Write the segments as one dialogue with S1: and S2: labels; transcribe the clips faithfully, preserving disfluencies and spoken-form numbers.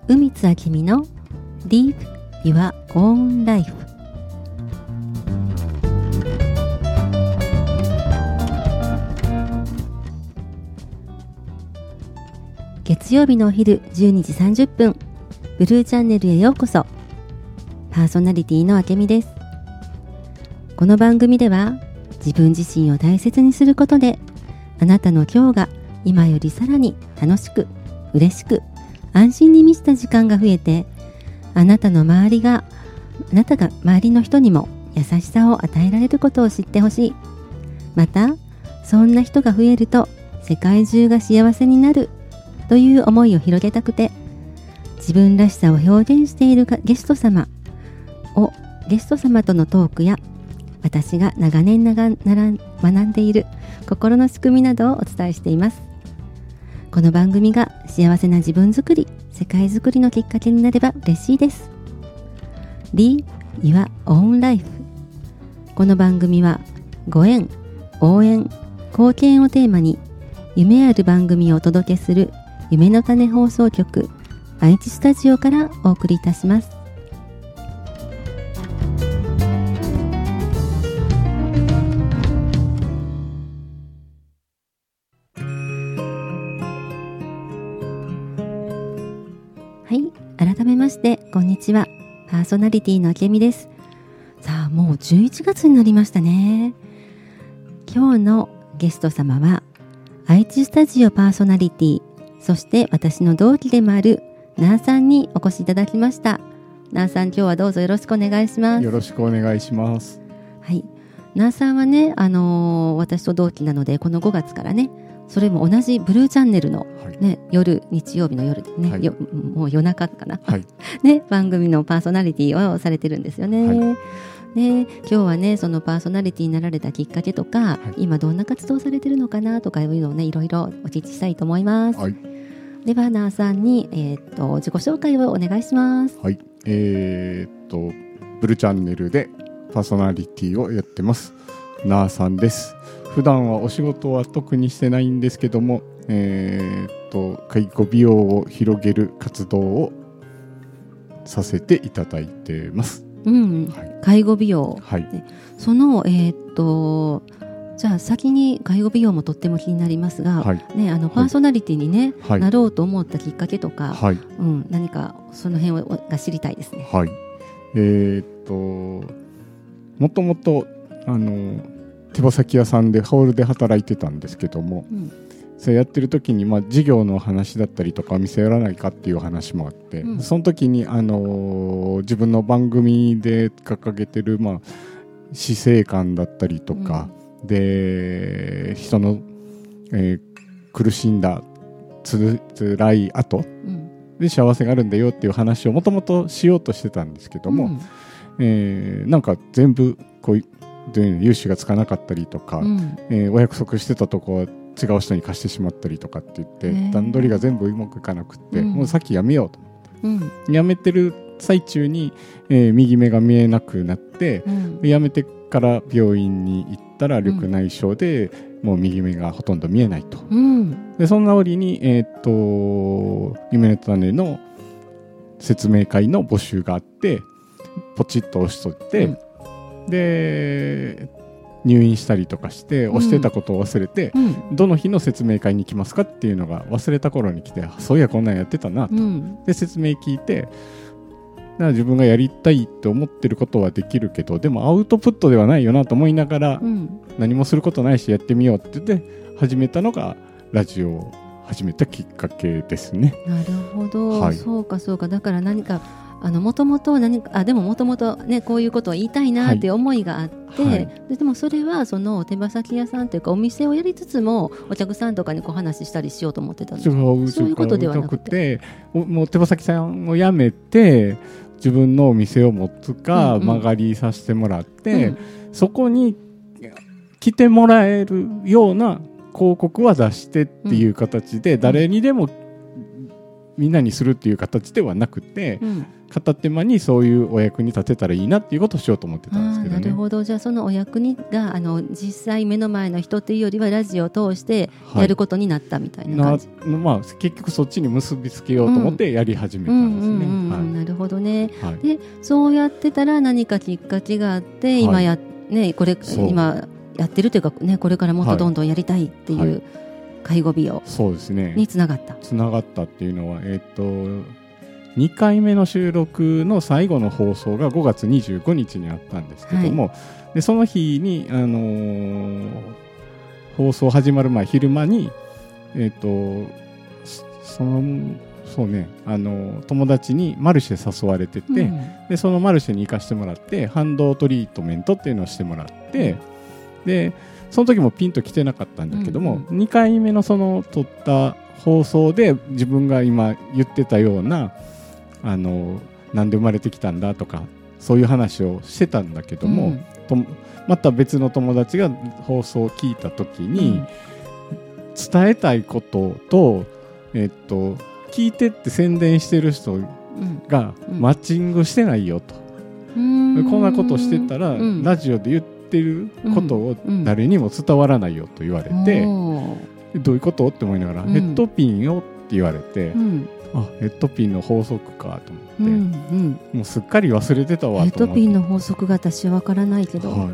S1: 海津あきみの Live Your Own Life。 月曜日のお昼じゅうにじさんじゅっぷん、ブルーチャンネルへようこそ。パーソナリティのあけみです。この番組では自分自身を大切にすることで、あなたの今日が今よりさらに楽しく、嬉しく、安心に満ちた時間が増えて、あなたの周りがあなたが周りの人にも優しさを与えられることを知ってほしい。またそんな人が増えると世界中が幸せになるという思いを広げたくて、自分らしさを表現しているゲスト様をゲスト様とのトークや、私が長年ながなら学んでいる心の仕組みなどをお伝えしています。この番組が幸せな自分づくり、世界づくりのきっかけになれば嬉しいです。 Live Your Own Life。 この番組はご縁、応援、貢献をテーマに夢ある番組をお届けする夢の種放送局愛知スタジオからお送りいたします。はい、改めましてこんにちは。パーソナリティのあけみです。さあ、もうじゅういちがつになりましたね。今日のゲスト様は愛知スタジオパーソナリティ、そして私の同期でもあるなーさんにお越しいただきました。なーさん、今日はどうぞよろしくお願いします。
S2: よろしくお願いします。
S1: はい、なーさんはね、あのー、私と同期なので、このごがつからね、それも同じブルーチャンネルの、ね、はい、夜、日曜日の夜ね、はい、よもう夜中かな、はいね、番組のパーソナリティをされてるんですよね。はいね、今日はね、そのパーソナリティになられたきっかけとか、はい、今どんな活動されてるのかなとかいうのをね、いろいろお聞きしたいと思います。はい、ではなーさんに、えー、っと自己紹介をお願いします。
S2: はい、えー、っとブルチャンネルでパーソナリティをやってますなーさんです。普段はお仕事は特にしてないんですけども、えー、っと介護美容を広げる活動をさせていただいてます。
S1: うん、はい、介護美容、はい、その、えー、っとじゃあ先に介護美容もとっても気になりますが、はいね、あのパーソナリティに、ねはい、なろうと思ったきっかけとか、はいうん、何かその辺が知りたいですね。
S2: はい、えー、っともともとあの手羽先屋さんでホールで働いてたんですけども、うんそれやってる時に、まあ、事業の話だったりとかお店やらないかっていう話もあって、うん、その時に、あのー、自分の番組で掲げてる、まあ、死生観だったりとか、うん、で人の、えー、苦しんだつ辛い後、うん、で幸せがあるんだよっていう話をもともとしようとしてたんですけども、うんえー、なんか全部こう融資がつかなかったりとか、うんえー、お約束してたとこは違う人に貸してしまったりとかって言って段取りが全部うまくいかなくって、うん、もうさっきやめようと思って、うん、やめてる最中に、えー、右目が見えなくなって、うん、やめてから病院に行ったら緑内障で、うん、もう右目がほとんど見えないと、うん、でそんな折に、えー、っと夢の種の説明会の募集があってポチッと押しとって、うん、で入院したりとかして押してたことを忘れて、うん、どの日の説明会に来ますかっていうのが忘れた頃に来て、そういやこんなんやってたなと、うん、で説明聞いて、だから自分がやりたいと思ってることはできるけどでもアウトプットではないよなと思いながら、うん、何もすることないしやってみようって言って始めたのがラジオを始めたきっかけですね。
S1: なるほど、はい、そうかそうか。だから何かあのもともと何かあでももともとねこういうことを言いたいなっていう思いがあって、はいはい、で, でもそれはその手羽先屋さんというかお店をやりつつもお客さんとかにこう話したりしようと思ってたんですか？そういうことではなくて、
S2: もう手羽先さんを辞めて自分のお店を持つか、うんうん、曲がりさせてもらって、うん、そこに来てもらえるような広告は出してっていう形で、うん、誰にでもみんなにするっていう形ではなくて、
S1: うん、
S2: 片手間にそういうお役に立てたらいいなっていうことをしようと思ってたんですけどね。
S1: なるほど。じゃあそのお役にがあの実際目の前の人っていうよりはラジオを通してやることになったみたいな感じ、
S2: はい、なまあ、結局そっちに結びつけようと思ってやり始めたんですね。
S1: なるほどね、
S2: はい、
S1: でそうやってたら何かきっかけがあって今や、ね、これ今やってるというか、ね、これからもっとどんどんやりたいっていう、はいはい、介護美容につながった。
S2: つながったっていうのは、えー、とにかいめの収録の最後の放送がごがつにじゅうごにちにあったんですけども、はい、でその日に、あのー、放送始まる前昼間に、えー、とそのそうね、あの友達にマルシェ誘われてて、うん、でそのマルシェに行かせてもらって反動トリートメントっていうのをしてもらって、うん、でその時もピンと来てなかったんだけども、うんうん、にかいめのその撮った放送で自分が今言ってたようなあのなんで生まれてきたんだとかそういう話をしてたんだけども、うん、とまた別の友達が放送を聞いた時に、うん、伝えたいことと、えっと聞いてって宣伝してる人がマッチングしてないよと、うん、こんなことしてたら、うん、ラジオで言ってることを誰にも伝わらないよと言われて、うん、どういうことって思いながら、うん、ヘッドピンをって言われて、うん、あヘッドピンの法則かと思って、うんうん、もうすっかり忘れてたわと思って。
S1: ヘッドピンの法則が私は分からないけど、はい、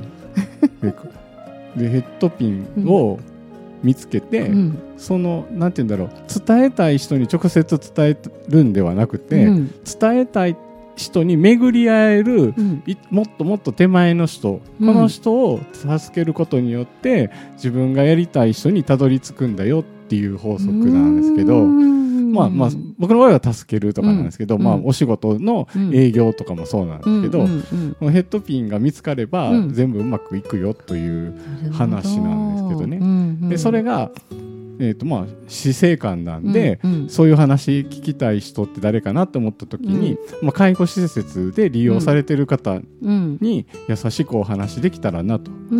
S2: で, でヘッドピンを、うん見つけて、うん、そのなんて言うんだろう伝えたい人に直接伝えるんではなくて、うん、伝えたい人に巡り合える、うん、もっともっと手前の人、うん、この人を助けることによって自分がやりたい人にたどり着くんだよっていう法則なんですけど、まあまあ、僕の場合は助けるとかなんですけど、うんまあ、お仕事の営業とかもそうなんですけど、うんうんうん、ヘッドピンが見つかれば全部うまくいくよという話なんですけどね、うんうん、でそれが、えーとまあ、死生観なんで、うんうん、そういう話聞きたい人って誰かなと思った時に、うんまあ、介護施設で利用されてる方に優しくお話できたらなと、うん、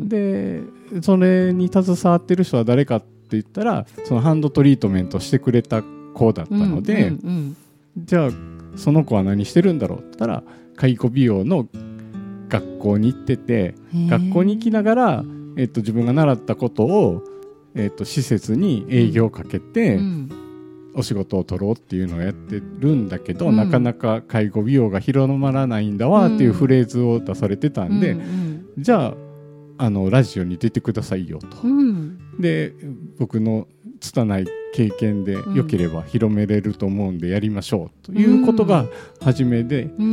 S2: でそれに携わってる人は誰かって言ったらそのハンドトリートメントしてくれた子だったので、うんうんうん、じゃあその子は何してるんだろうって言ったら介護美容の学校に行ってて学校に行きながら、えっと、自分が習ったことを、えっと、施設に営業をかけて、うん、お仕事を取ろうっていうのをやってるんだけど、うん、なかなか介護美容が広まらないんだわっていうフレーズを出されてたんで、うんうん、じゃああのラジオに出てくださいよと、うん、で僕の拙い経験で良ければ広めれると思うんでやりましょうということが初めで、うん、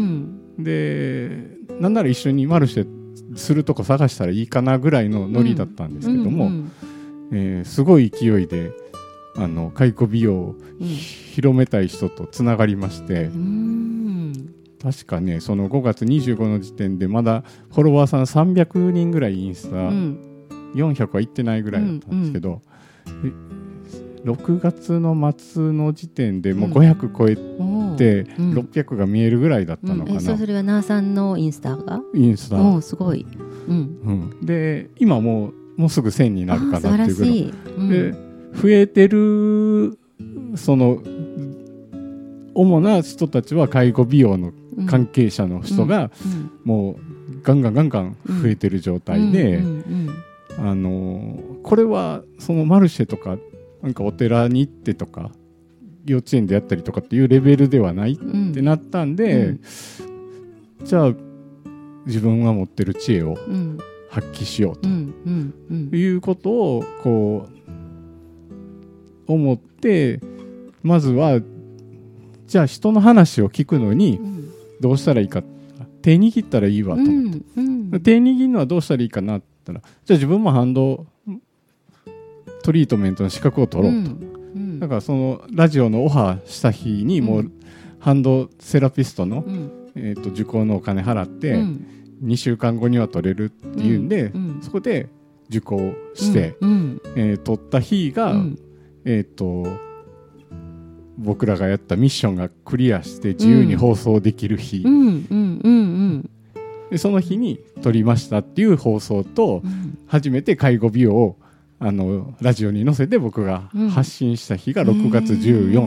S2: でなんなら一緒にマルシェするとこ探したらいいかなぐらいのノリだったんですけども、うんうんえー、すごい勢いであの介護美容を、うん、広めたい人とつながりまして、うん確かねそのごがつにじゅうごの時点でまだフォロワーさんさんびゃくにんぐらいインスタ、うん、よんひゃくはいってないぐらいだったんですけど、うんうん、ろくがつの末の時点でもうごひゃく超えて、うん、ろっぴゃくが見えるぐらいだったのかな、うん、
S1: えそれはナーさんのインスタが
S2: インスタ
S1: おすごい、
S2: うんうん、で今もうもうすぐせんになるかなっていうぐらい、うん、で増えてるその主な人たちは介護美容の関係者の人がもうガンガンガンガン増えてる状態で、あのこれはそのマルシェとかなんかお寺に行ってとか幼稚園でやったりとかっていうレベルではないってなったんで、うんうん、じゃあ自分が持ってる知恵を発揮しようということをこう思って、まずはじゃあ人の話を聞くのにどうしたらいいか、手握ったらいいわと思って、うんうん、手握るのはどうしたらいいかなって言ったら、じゃあ自分もハンドトリートメントの資格を取ろうと、うんうん、だからそのラジオのオファーした日にもうハンドセラピストの、うん、えーと、受講のお金払って、うん、にしゅうかんごには取れるっていうんで、うんうん、そこで受講して、うんうんえー、取った日が、うん、えーと僕らがやったミッションがクリアして自由に放送できる日、うんうんうんうん、でその日に撮りましたっていう放送と、うん、初めて介護美容をあのラジオに載せて僕が発信した日がろくがつじゅうよっか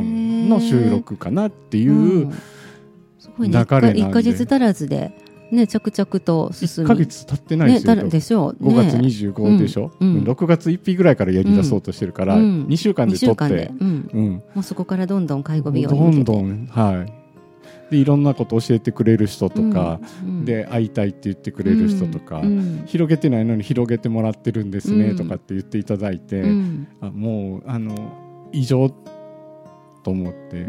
S2: の収録かなっていう流れなんで、
S1: すごいね、いっかげつ足らずでね、着々と進み、
S2: いっかげつ経ってないですよ、ね、
S1: でしょう、
S2: ごがつにじゅうごでしょ、うんうん、ろくがつついたちぐらいからやり出そうとしてるから、うん、にしゅうかんで撮って、
S1: うんうん、もうそこからどんどん介護美容に向けて
S2: どんどん、はい、でいろんなこと教えてくれる人とか、うん、で会いたいって言ってくれる人とか、うん、広げてないのに広げてもらってるんですね、うん、とかって言っていただいて、うん、あもうあの異常と思って、うん、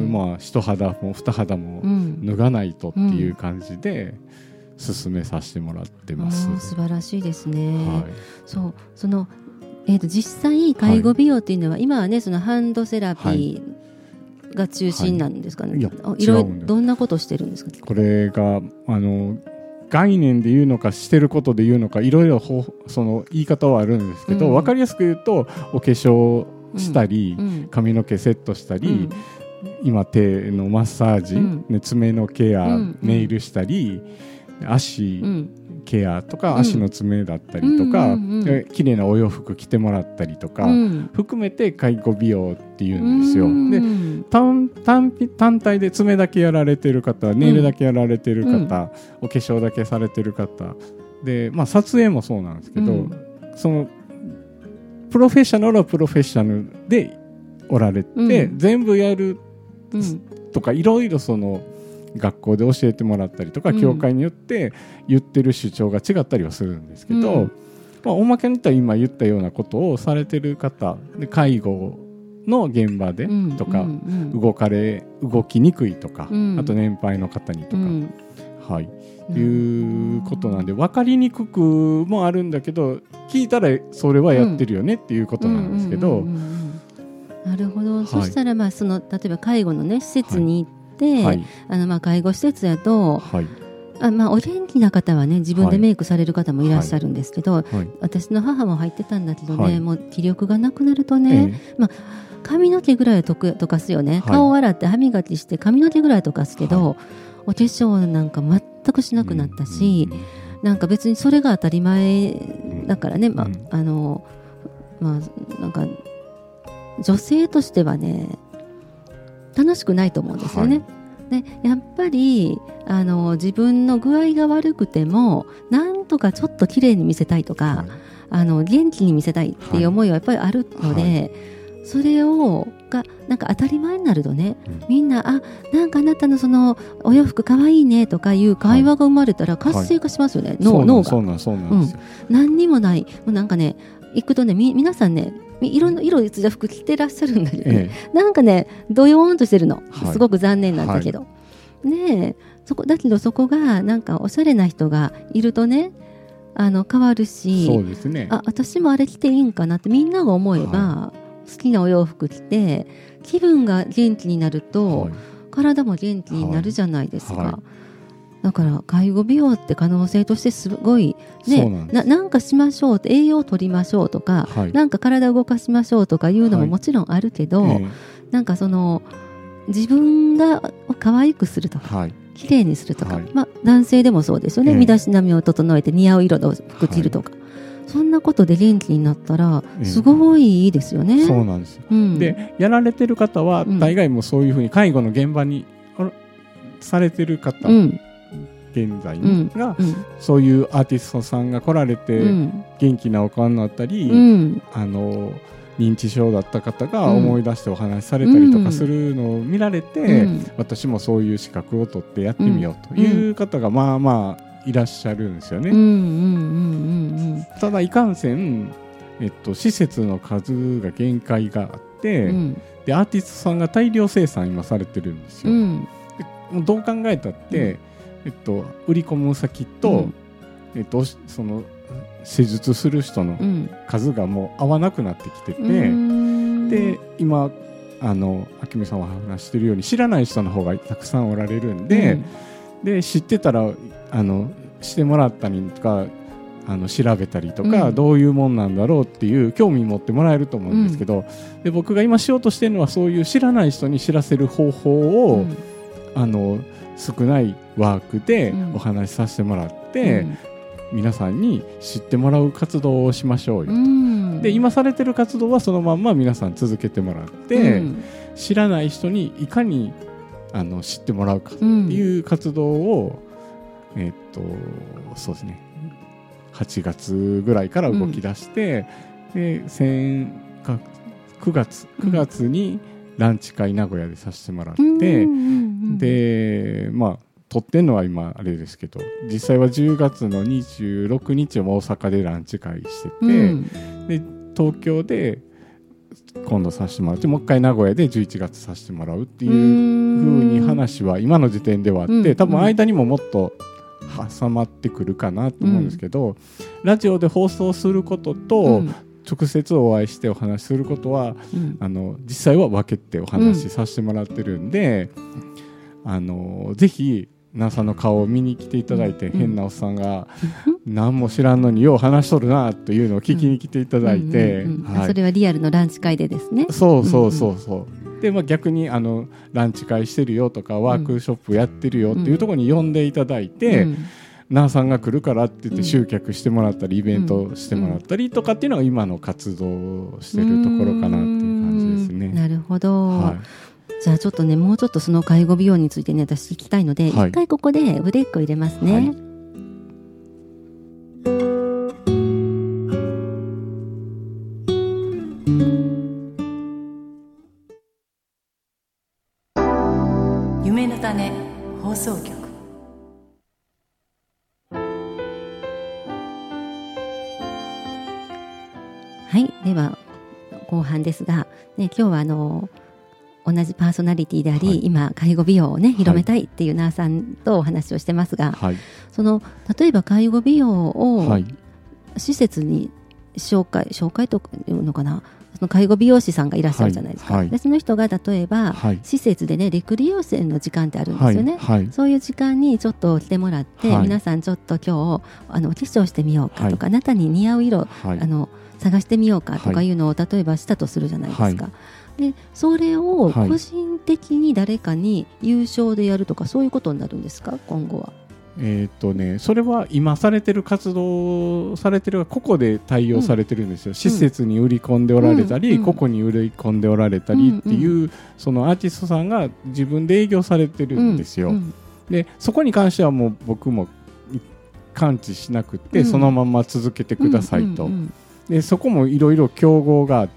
S2: まあ一肌も二肌も脱がないとっていう感じで進めさせてもらってます、うん、
S1: 素晴らしいですね、
S2: はい、
S1: そうその、えーと、実際介護美容っていうのは、はい、今はねそのハンドセラピーが中心なんですかね、はい、いやいろいろどんなことしてるんですか。
S2: これがあの概念で言うのかしてることで言うのかいろいろその言い方はあるんですけど、うん、分かりやすく言うとお化粧したり、うん、髪の毛セットしたり、うん、今手のマッサージ、うん、ね、爪のケア、うん、ネイルしたり足、うん、ケアとか、うん、足の爪だったりとか、うんうんうん、綺麗なお洋服着てもらったりとか、うん、含めて介護美容っていうんですよ、うん、で 単, 単, 単体で爪だけやられてる方、ネイルだけやられてる方、うん、お化粧だけされてる方で、まあ、撮影もそうなんですけど、うん、そのプロフェッショナルはプロフェッショナルでおられて、うん、全部やるとかいろいろその学校で教えてもらったりとか、うん、教会によって言ってる主張が違ったりはするんですけど、うん、まあ、おまけに言ったら今言ったようなことをされてる方で介護の現場でとか、うんうんうん、動かれ動きにくいとか、うん、あと年配の方にとか、うん、はい、いうことなんで分かりにくくもあるんだけど聞いたらそれはやってるよねっていうことなんですけど、
S1: なるほど、はい、そしたらまあその例えば介護のね施設に行って、はい、あのまあ介護施設やと、はい、あまあ、お元気な方はね自分でメイクされる方もいらっしゃるんですけど、はいはい、私の母も入ってたんだけどね、はい、もう気力がなくなるとね、えーまあ、髪の毛ぐらいは溶かすよね、はい、顔を洗って歯磨きして髪の毛ぐらい溶かすけど、はい、お化粧なんか全くしなくなったし、うんうん、なんか別にそれが当たり前だからね、うん、まああのまあなんか女性としてはね楽しくないと思うんですよね、はい、でやっぱりあの自分の具合が悪くてもなんとかちょっと綺麗に見せたいとか、はい、あの元気に見せたいっていう思いはやっぱりあるので、はいはい、それをがなんか当たり前になるとね、うん、みんなあなんかあなたのそのお洋服かわいいねとかいう会話が生まれたら活性化しますよね、はい、脳, 脳がそうなんそうなんですよ、うん、何にもないもうなんかね行くとねみ皆さんねいろんな色でついた服着てらっしゃるんだけど、ね、ええ、なんかねドヨーンとしてるの、はい、すごく残念なんだけど、はい、ねえそこだけどそこがなんかおしゃれな人がいるとねあの変わるし、
S2: そうですね、
S1: あ私もあれ着ていいんかなってみんなが思えば、はい、好きなお洋服着て気分が元気になると、はい、体も元気になるじゃないですか、はいはい、だから介護美容って可能性としてすごい、ね、な, なんかしましょうって栄養を取りましょうとか、はい、なんか体を動かしましょうとかいうのももちろんあるけど、はい、なんかその自分が可愛くするとか、はい、綺麗にするとか、はい、まあ、男性でもそうですよね、えー、身だしなみを整えて似合う色の服着るとか、はい、そんなことで元気になったらすごいいいですよね、えー、
S2: そうなんですよ、うん、でやられてる方は大概もそういうふうに介護の現場にされてる方、うん、現在が、うん、そういうアーティストさんが来られて、うん、元気なお顔になったり、うん、あの認知症だった方が思い出してお話しされたりとかするのを見られて、うん、私もそういう資格を取ってやってみようという方がまあまあいらっしゃるんですよね、うんうんうんうん、ただいかんせん、えっと、施設の数が限界があって、うん、でアーティストさんが大量生産今されてるんですよ、うん、でどう考えたって、うんえっと、売り込む先と、うんえっと、その施術する人の数がもう合わなくなってきてて、うん、で今あの明美さんは話してるように知らない人の方がたくさんおられるんで、うん、で知ってたらあのしてもらったりとかあの調べたりとか、うん、どういうもんなんだろうっていう興味持ってもらえると思うんですけど、うん、で僕が今しようとしてるのはそういう知らない人に知らせる方法を、うん、あの少ないワークでお話しさせてもらって、うん、皆さんに知ってもらう活動をしましょうよと、うん、 、で今されてる活動はそのまんま皆さん続けてもらって、うん、知らない人にいかにあの知ってもらうかっていう活動を、うん、えー、っとそうですねはちがつぐらいから動き出して、うん、で先くがつくがつにランチ会名古屋でさせてもらって、うん、でまあ撮ってんのは今あれですけど実際はじゅうがつのにじゅうろくにちも大阪でランチ会してて、うん、で東京で今度させてもらってもう一回名古屋でじゅういちがつさせてもらうっていう風に話は今の時点ではあって、うん、多分間にももっと挟まってくるかなと思うんですけど、うん、ラジオで放送することと、うん、直接お会いしてお話しすることは、うん、あの実際は分けてお話しさせてもらってるんで、うん、あのぜひナさんの顔を見に来ていただいて、うん、変なおっさんが何も知らんのによう話しとるなというのを聞きに来ていただいて、
S1: それはリアルのランチ会でですね。
S2: そうそうそうそう、うんうん、で、まあ、逆にあのランチ会してるよとかワークショップやってるよっていうところに呼んでいただいて、うんうん、ナーさんが来るからって言って集客してもらったりイベントしてもらったりとかっていうのが今の活動をしてるところかなっていう感じですね。
S1: なるほど、はい、じゃあちょっとねもうちょっとその介護美容についてね私聞きたいので、はい、一回ここでブレイクを入れますね、はい。
S3: 夢の種放送局。
S1: はい、では後半ですが、ね、今日はあの同じパーソナリティであり、はい、今介護美容をね広めたいっていうナーさんとお話をしてますが、はい、その例えば介護美容を施設に紹介紹介というのかな、その介護美容師さんがいらっしゃるじゃないですか、はい、でその人が例えば、はい、施設でねレクリエーションの時間ってあるんですよね、はいはい、そういう時間にちょっと来てもらって、はい、皆さんちょっと今日あのお化粧してみようかとか、はい、あなたに似合う色、はい、あの探してみようかとかいうのを例えばしたとするじゃないですか、はい、でそれを個人的に誰かに有償でやるとか、はい、そういうことになるんですか今後は。
S2: えーっとね、それは今されてる活動されてる個々で対応されてるんですよ、うん、施設に売り込んでおられたり、うん、個々に売り込んでおられたりっていう、うん、そのアーティストさんが自分で営業されてるんですよ、うんうん、でそこに関してはもう僕も感知しなくて、うん、そのまま続けてくださいと、うんうんうん、でそこもいろいろ競合があって、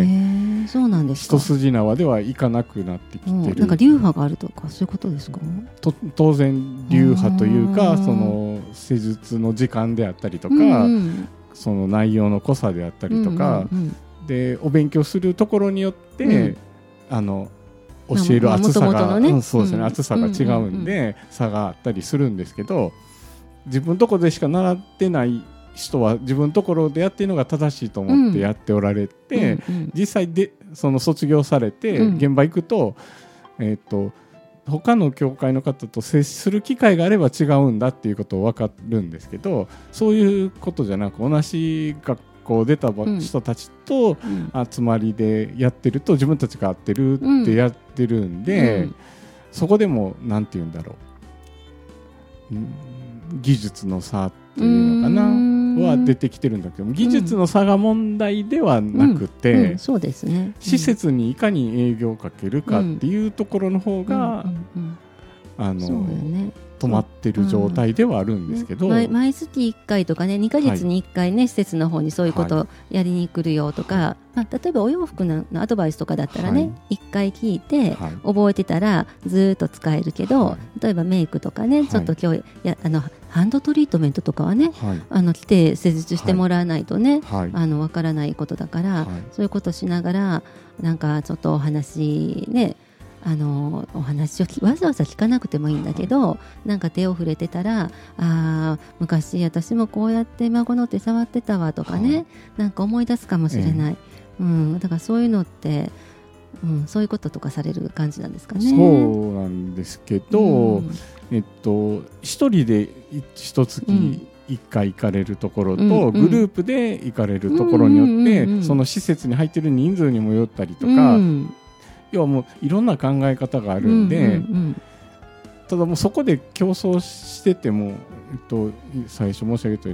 S1: そうなんですか。
S2: 一筋縄ではいかなくなってきてる、うん、
S1: なんか流派があるとかそういうことですか。
S2: と当然流派というかその施術の時間であったりとか、うんうん、その内容の濃さであったりとか、うんうんうん、でお勉強するところによって、うん、あの教える厚さが、ね、うん、そうですね、うん、厚さが違うんで、うんうんうん、差があったりするんですけど、自分のところでしか習ってない人は自分のところでやっているのが正しいと思ってやっておられて、うんうんうん、実際でその卒業されて現場行くと、うん、えーと、他の教会の方と接する機会があれば違うんだっていうことを分かるんですけど、そういうことじゃなく同じ学校出た人たちと集まりでやってると自分たちが合ってるってやってるんで、うんうん、そこでもなんて言うんだろう、技術の差っていうのかなは出てきてるんだけど、技術の差が問題ではなくて、うんうん、そうですね、施設にいかに営業をかけるかっていうところの方が、うんうんうん、あのそうよね、止まってる状態ではあるんですけど、うん、
S1: 毎, 毎月いっかいとかねにかげつにいっかいね、はい、施設の方にそういうことをやりに来るよとか、はい、まあ、例えばお洋服 の, のアドバイスとかだったらね、はい、いっかい聞いて、はい、覚えてたらずっと使えるけど、はい、例えばメイクとかね、はい、ちょっと今日やあのハンドトリートメントとかはね、はい、あの来て施術してもらわないとね、はい、あの分からないことだから、はい、そういうことしながらなんかちょっとお話ね、あのお話をわざわざ聞かなくてもいいんだけど、はい、なんか手を触れてたら、あ昔私もこうやって孫の手触ってたわとかね、はい、なんか思い出すかもしれない、えーうん、だからそういうのって、うん、そういうこととかされる感じなんですかね。
S2: そうなんですけど、うん、えっと、一人で一月いっかい行かれるところと、うん、グループで行かれるところによって、うんうんうんうん、その施設に入っている人数にもよったりとか、うん、要はもういろんな考え方があるんで、うんうんうん、ただもうそこで競争してても、えっと、最初申し上げたように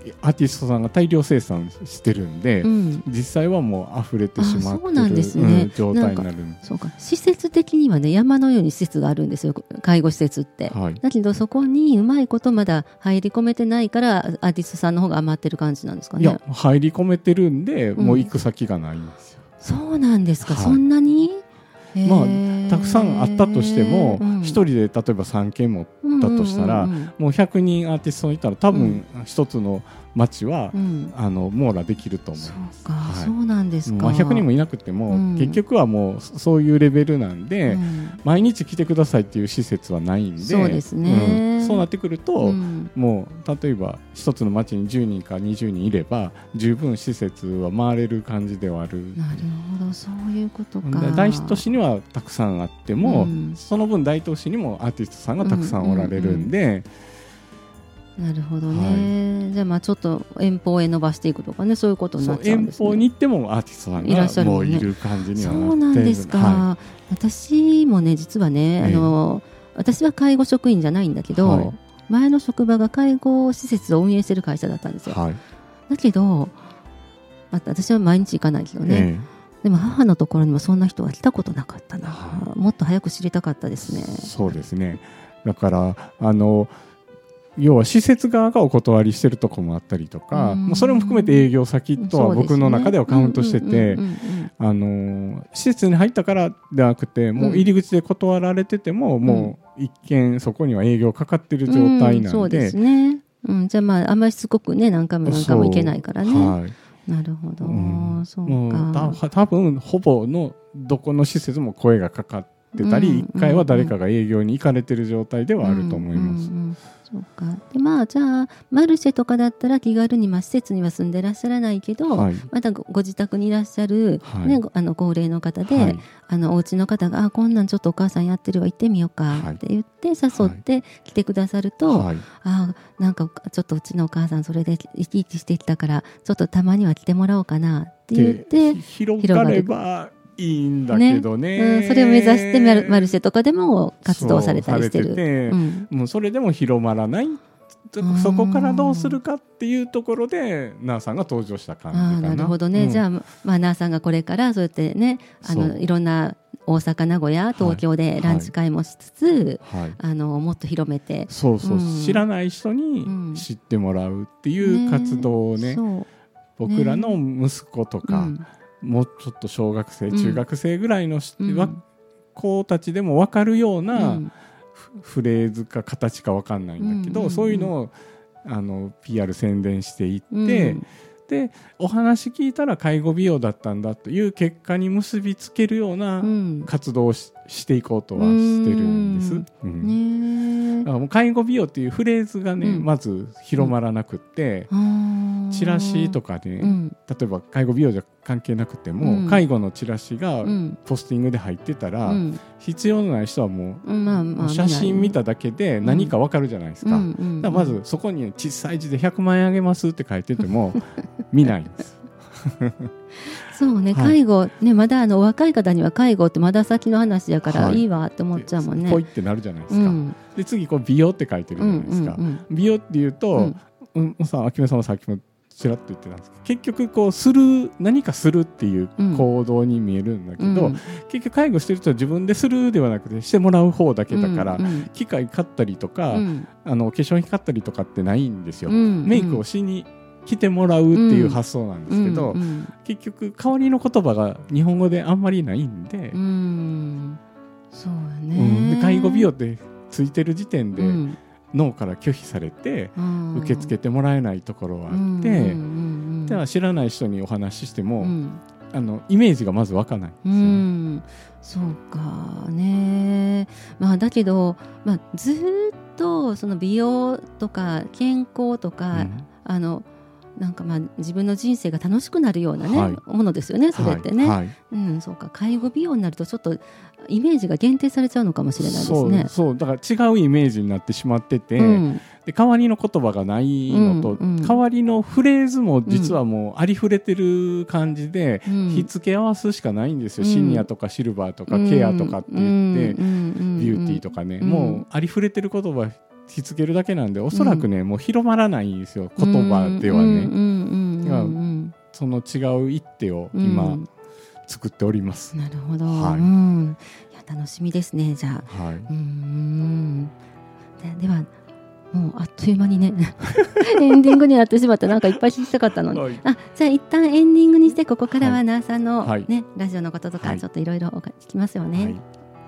S2: アーティストさんが大量生産してるんで、うん、実際はもう溢れてしまってる、ねうん、状態になる。
S1: そうか、施設的にはね山のように施設があるんですよ、介護施設って、はい、だけどそこにうまいことまだ入り込めてないからアーティストさんの方が余ってる感じなんですかね。
S2: いや入り込めてるんで、うん、もう行く先がないんですよ。
S1: そうなんですか、はい、そんなに
S2: まあ、たくさんあったとしても、うん、ひとりで例えばさんけん持ったとしたら、うんうんうんうん、もうひゃくにんアーティストいたら多分一つの街は、うん、あの網羅できると思います。
S1: そうか、はい、そうなんですか。
S2: まあ、ひゃくにんもいなくても、うん、結局はもうそういうレベルなんで、うん、毎日来てくださいっていう施設はないんで、
S1: そうですね、
S2: うん、そうなってくると、うん、もう例えば一つの街にじゅうにんかにじゅうにんいれば十分施設は回れる感じではある。
S1: なるほど、そういうことか。
S2: 大都市にはたくさんあっても、うん、その分大都市にもアーティストさんがたくさんおられるんで、うんうんうん
S1: なるほどね、はい、じゃあまあちょっと遠方へ伸ばしていくとかね、そういうことになっちゃうんですね。
S2: 遠方に行ってもアーティストさんがもういる感じにはなって、
S1: そうなんですか、はい、私もね実はね、あの私は介護職員じゃないんだけど、はい、前の職場が介護施設を運営してる会社だったんですよ、はい、だけど、まあ、私は毎日行かないけどね、ええ、でも母のところにもそんな人は来たことなかったな、はい、もっと早く知りたかったですね。
S2: そうですね、だからあの要は施設側がお断りしてるとこもあったりとか、うん、もうそれも含めて営業先とは僕の中ではカウントしてて、施設に入ったからではなくて、もう入り口で断られてても、うん、もう一見そこには営業かかってる状態なんで、うん、そうですね、
S1: うん、じゃあまああんまりしつこくね何回も何回も行けないからね、はい、なるほど、うん、そうか、
S2: もうた多分ほぼのどこの施設も声がかかってたり、一、うん、回は誰かが営業に行かれてる状態ではあると思います、うんうんうん、
S1: そうか。でまあじゃあマルシェとかだったら気軽に、まあ、施設には住んでらっしゃらないけど、はい、また ご, ご自宅にいらっしゃる、はいね、あの高齢の方で、はい、あのお家の方があこんなんちょっとお母さんやってるわ行ってみようかって言って誘って来てくださると、はい、あなんかちょっとうちのお母さんそれで生き生きしてきたからちょっとたまには来てもらおうかなって言って
S2: 広がればいいんだけど ね,
S1: ね、うん、それを目指してマ ル, マルシェとかでも活動されたりしてる。
S2: そうされてて、うん、もうそれでも広まらない、そこからどうするかっていうところでナーさんが登場した感じかな。
S1: あなるほどね、うん、じゃあ、まあ、ナーさんがこれからそうやってねあのいろんな大阪名古屋東京でランチ会もしつつ、はいはい、あのもっと広めて
S2: そうそう、うん、知らない人に知ってもらうっていう活動を ね, ね僕らの息子とか、ねうん、もうちょっと小学生、うん、中学生ぐらいの、うん、子たちでも分かるような、うん、フレーズか形か分かんないんだけど、うんうんうん、そういうのをあの ピーアール 宣伝していって、うん、でお話聞いたら介護美容だったんだという結果に結びつけるような活動を し,、うん、していこうとはしてるんです、うん、ね、だからもう介護美容っていうフレーズがね、うん、まず広まらなくって、うん、チラシとかで、ねうん、例えば介護美容じゃ関係なくても、うん、介護のチラシがポスティングで入ってたら、うん、必要のない人はもう、うんまあまあ、写真見ただけで何か分かるじゃないですか、うんうん、だからまずそこに小さい字でひゃくまんえんあげますって書いてても見ないんです
S1: そうね、介護、はい、ね、まだあの若い方には介護ってまだ先の話やからいいわって思っちゃうもんね、
S2: ポイってなるじゃないですか、うん、で次こう美容って書いてるじゃないですか、うんうんうん、美容っていうと、うんうん、さあきめさんはさっきもちらっと言ってたんですけど、結局こうする何かするっていう行動に見えるんだけど、うん、結局介護してる人は自分でするではなくてしてもらう方だけだから、うんうん、機械買ったりとか、うん、あの化粧品買ったりとかってないんですよ、うんうん、メイクをしに来てもらうっていう発想なんですけど、うんうん、結局代わりの言葉が日本語であんまりないんで、うん、
S1: そうね、
S2: うん、で介護美容ってついてる時点で、うん脳から拒否されて受け付けてもらえないところはあって、うんうんうんうん、では知らない人にお話ししても、うん、あのイメージがまず湧かないんですよ、ね、うん、
S1: そうかね、まあ、だけど、まあ、ずっとその美容とか健康とか、うん、あのなんかまあ自分の人生が楽しくなるような、ねはい、ものですよね、それってね、はいはい、うん、そうか、介護美容になるとちょっとイメージが限定されちゃうのかもしれないですね。
S2: そう、そうだから違うイメージになってしまってて、うん、で代わりの言葉がないのと、うんうん、代わりのフレーズも実はもうありふれてる感じで、うん、ひっつけ合わすしかないんですよ、うん、シニアとかシルバーとかケアとかって言って、うん、ビューティーとかね、うん、もうありふれてる言葉しつけるだけなんでおそらくね、うん、もう広まらないんですよ、言葉ではね。その違う一手を今作っております、
S1: うん、なるほど、はい、うん、いや楽しみですね。じゃあ、はい、うん、で, ではもうあっという間にねエンディングになってしまった。なんかいっぱい聞きたかったのに、はい、あじゃあ一旦エンディングにしてここからはなあさんの、はいね、ラジオのこととかちょっといろいろ聞きますよね、はい。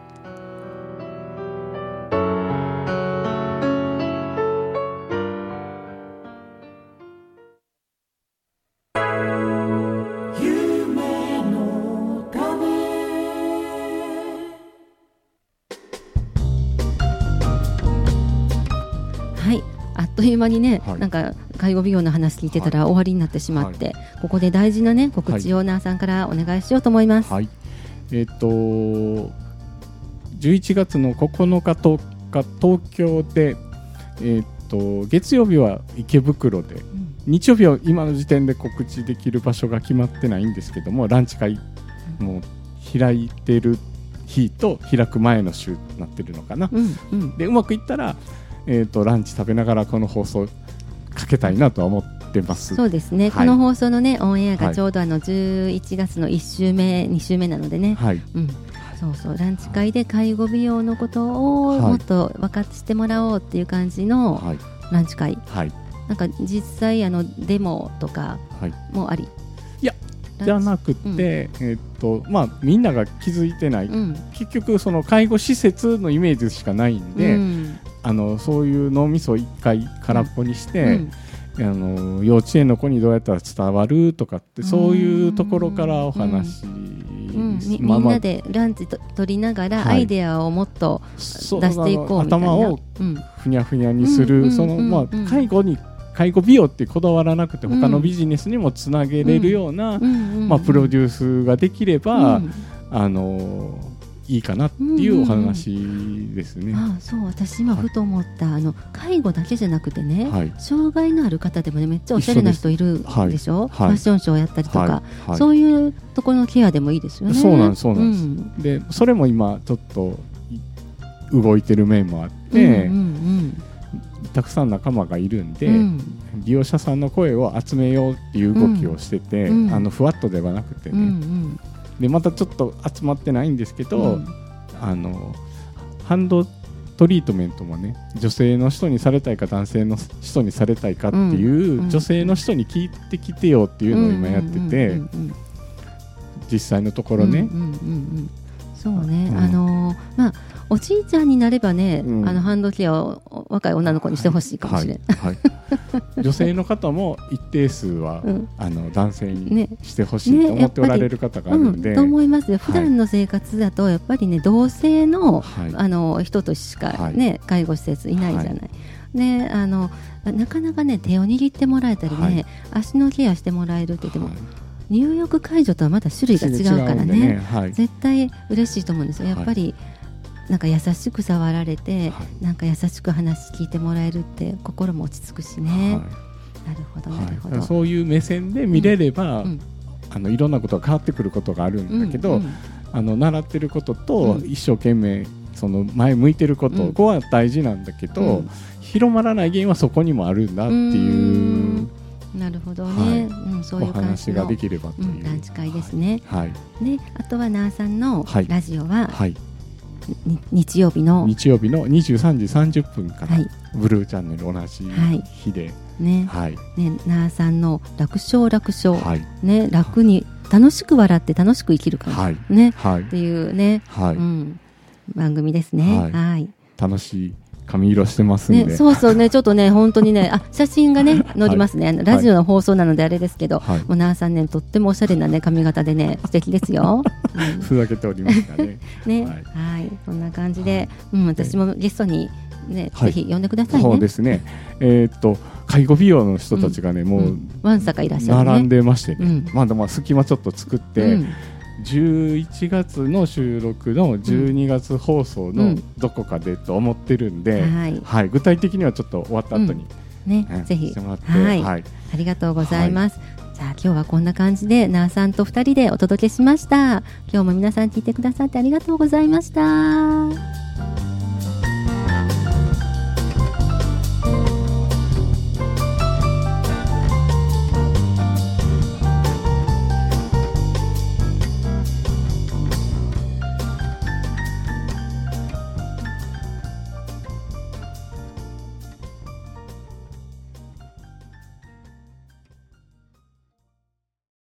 S1: あっという間にね、はい、なんか介護美容の話聞いてたら終わりになってしまって、はい、ここで大事なね告知をなあさんからお願いしようと思います、はい。
S2: えー、とじゅういちがつのここのかとおか東京で、えー、と月曜日は池袋で、うん、日曜日は今の時点で告知できる場所が決まってないんですけども、ランチ会も開いてる日と開く前の週になってるのかな、うんうん、でうまくいったらえー、とランチ食べながらこの放送かけたいなとは思ってます。
S1: そうですね、はい、この放送の、ね、オンエアがちょうどあのじゅういちがつのいっ週目に週目なのでね、はい、うん、そうそうランチ会で介護美容のことをもっと分かってもらおうっていう感じのランチ会、はい、なんか実際あのデモとかもあり、はい、い
S2: やじゃなくて、うん、えーとまあ、みんなが気づいてない、うん、結局その介護施設のイメージしかないんで、うん、あのそういう脳みそを一回空っぽにして、うん、あの幼稚園の子にどうやったら伝わるとかってそういうところからお話、うん
S1: うんみ, まあ、みんなでランチと取りながらアイデアをもっと出していこうみたいな、
S2: 頭をふにゃふにゃにする、そのまあ介護に介護美容ってこだわらなくて他のビジネスにもつなげれるような、まあ、プロデュースができれば、うん、あのいいかなっていうお話ですね、うんうん、
S1: ああそう私今ふと思った、はい、あの介護だけじゃなくてね、はい、障害のある方でも、ね、めっちゃおしゃれな人いるでしょ、はい、ファッションショーやったりとか、はいはい、そういうところのケアでもいいですよね。
S2: そうなんですそうなんです、うん、でそれも今ちょっと動いてる面もあって、うんうんうんたくさん仲間がいるんで、うん、利用者さんの声を集めようっていう動きをしてて、うん、あのふわっとではなくてね、うんうん、でまたちょっと集まってないんですけど、うん、あのハンドトリートメントもね女性の人にされたいか男性の人にされたいかっていう、うん、女性の人に聞いてきてよっていうのを今やってて、実際のところね、うんうんうんうん、
S1: そうね、うん、あのー、まあおじいちゃんになればね、うん、あのハンドケアを若い女の子にしてほしいかもしれない、はい
S2: はい、女性の方も一定数は、うん、あの男性にしてほしいと思っておられる方があるんで、
S1: ねねうん、と思いますよ。普段の生活だとやっぱりね同性 の,、はい、あの人としか、ねはい、介護施設いないじゃない、はいね、あのなかなかね手を握ってもらえたりね、はい、足のケアしてもらえるって言っても、はい入浴介助とはまた種類が違うから ね, ね、はい、絶対嬉しいと思うんですよ。やっぱり、はい、なんか優しく触られて、はい、なんか優しく話聞いてもらえるって心も落ち着くしね、はい、なるほどなるほど、はい、
S2: そういう目線で見れれば、うん、あのいろんなことが変わってくることがあるんだけど、うんうん、あの習ってることと一生懸命その前向いてること、うん、ここは大事なんだけど、うん、広まらない原因はそこにもあるんだっていう
S1: なるほどね、はいうん、そういう感じの
S2: お話ができればという、うん、
S1: ランチ会ですね、
S2: はい
S1: ね、あとはなあさんのラジオは、はい、日曜日の
S2: 日曜日のにじゅうさんじさんじゅっぷんから、はい、ブルーチャンネル同じ日で、はい
S1: ねはいね、なあさんの楽勝楽勝、はいね、楽に楽しく笑って楽しく生きる感じ、はいねはい、っていうね、はいうん、番組ですね、はいはい、
S2: 楽しい髪色してますんで、
S1: ね、そうそうねちょっとね本当にねあ写真がね載りますね、はい、あのラジオの放送なのであれですけど、はい、もうなあさんねとってもおしゃれなね髪型でね素敵ですよ、うん、
S2: ふざけておりますがね
S1: ね、はい、はい、こんな感じで、はいうん、私もゲストにね、はい、ぜひ呼んでくださいね。
S2: そうですねえー、っと介護美容の人たちがね、うん、もう
S1: わんさかいらっしゃるね
S2: 並んでましてね、うん、まあでも隙間ちょっと作って、うんじゅういちがつの収録のじゅうにがつ放送のどこかでと思ってるんで、うんはいはい、具体的にはちょっと終わった後に、
S1: うんねね、ぜひしてもらって、はいはい、ありがとうございます、はい、じゃあ今日はこんな感じでなあさんとふたりでお届けしました。今日も皆さん聞いてくださってありがとうございました。